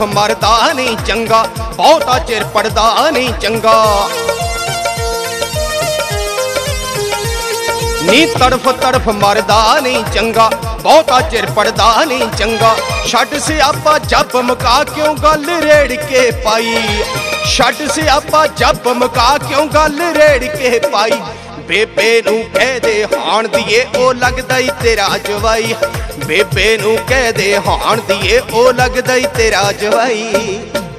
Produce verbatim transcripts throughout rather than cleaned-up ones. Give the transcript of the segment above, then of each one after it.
तड़फ मरदा नहीं चंगा, बहुता चिर पड़दा नहीं चंगा। नी तड़फ तड़फ मरदा नहीं चंगा, बहुता चिर पड़दा नहीं चंगा। छड्ड सियापा जप मुका क्यों गल रेड़ के पाई, छड्ड सियापा जप मुका क्यों गल रेड़ के पाई। बेबे नू कह दे हाण दिए ओ लगदा ही तेरा जवाई, बेबे नू कह दे हाण दिए ओ लगदा ही तेरा जवाई।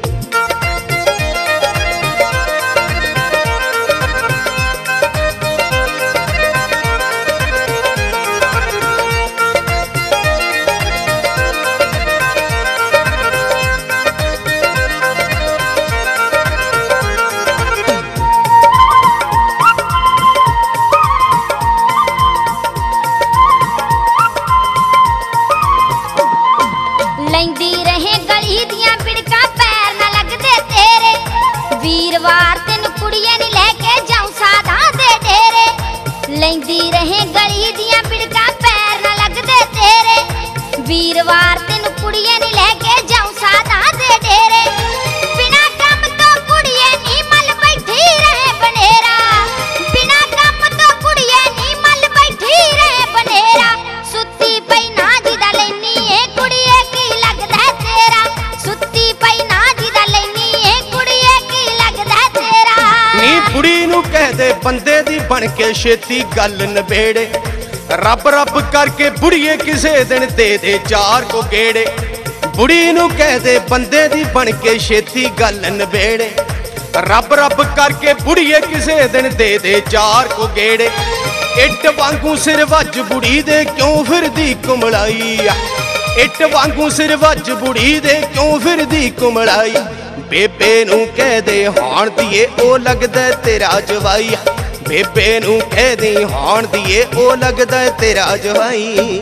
लैंदी रहे गली दियां बिड़का पैर ना लगदे तेरे, वीरवार तेन कुड़िए नी लैके जाऊं साधा दे डेरे। लैंदी रहे गली दियां बिड़का पैर ना लगदे तेरे, वीरवार तेन कुड़िए नी लैके जाऊं साधा दे डेरे। बिना काम तो कुड़िए नी मल बैठी रहे बनेरा, बिना काम तो कुड़िए नी मल बैठी रहे बनेरा। सुत्ती पई ना जिदा लैनी ए कुड़िए की लगदा तेरा, सुत्ती पई ना जिदा लैनी ए कुड़िए की लगदा तेरा। नी बुढ़ी नू कह दे बंदे दी बन के छेती गल नबेड़े, रब रब करके बुढ़िए किसे दिन दे दे चार को गेड़े। बुढ़ी नू कह दे बंदे दी बन के छेती गल नबेड़े, रब रब करके बुढ़िए किसे दिन दे दे चार को गेड़े। इट वांगू सिर वज बुढ़ी दे क्यों फिरदी कुमलाई, इट वांगू सिर वज बुढ़ी दे क्यों फिरदी कुमलाई। बेबे नू कह दे हाण दिए ओ लगदा तेरा जवाई, बेबे नू कह दे हाण दिए ओ लगदा तेरा जवाई।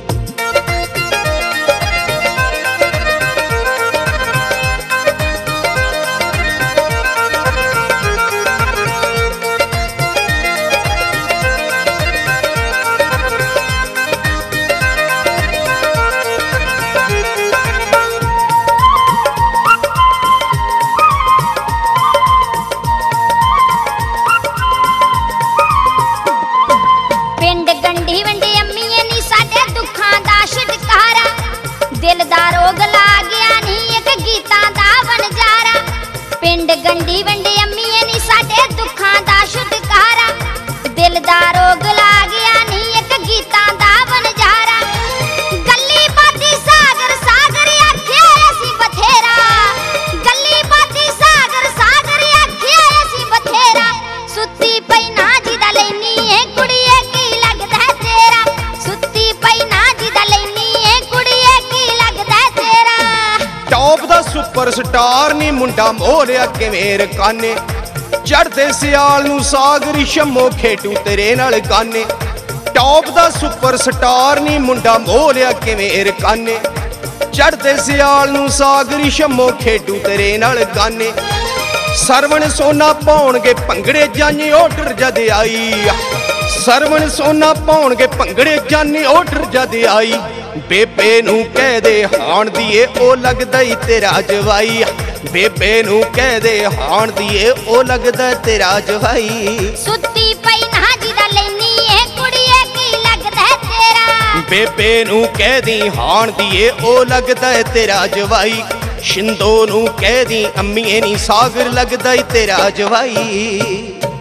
पिंड गंढी वंडी अम्मीए नी साडे दुखां दा छुटकारा, दिल दा रोग ला गया नी एक गीतां दा वनजारा। पिंड गंढी वंडी अम्मीए नी साडे दुखां दा छुटकारा, दिल दा रोग ला गया नी एक गीतां दा वनजारा। गल्ली बाती सागर सागर आखिया असी बथेरा, गल्ली बाती सागर सागर आखिया असी बथेरा। सुत्ती पई ना जिदा लैनी ए कुड़िए की लगदा तेरा, सुत्ती पई ना जिदा लैनी ए कुड़िए की लगदा तेरा। टॉप दा सुपर स्टार नी मुंडा मोहरिया किवें रकाने, चढ़दे सियाल नू सागरी शम्मो खेटू तेरे नाल गाने। टॉप दा सुपर स्टार नी मुंडा मोहरिया किवें रकाने, चढ़दे सियाल नू सागरी शम्मो खेटू तेरे नाल गाने। सरवण सोना पाउणगे भंगड़े जानी ऑर्डर जद आई, सरवण सोना पाउणगे भंगड़े जानी ऑर्डर जद आई। बेबे नू कह दे हाण दिए ओ लगदा ही तेरा जवाई, बेबे नू कह दे हाण दिए ओ लगदा तेरा जवाई। सुत्ती पई ना जिदा लैनी ए कुड़िए की लगदा तेरा, बेबे नू कह दी हाण दिए ओ लगदा तेरा जवाई। शिंदो नू कह दी अम्मीए नी सागर लगदा तेरा जवाई।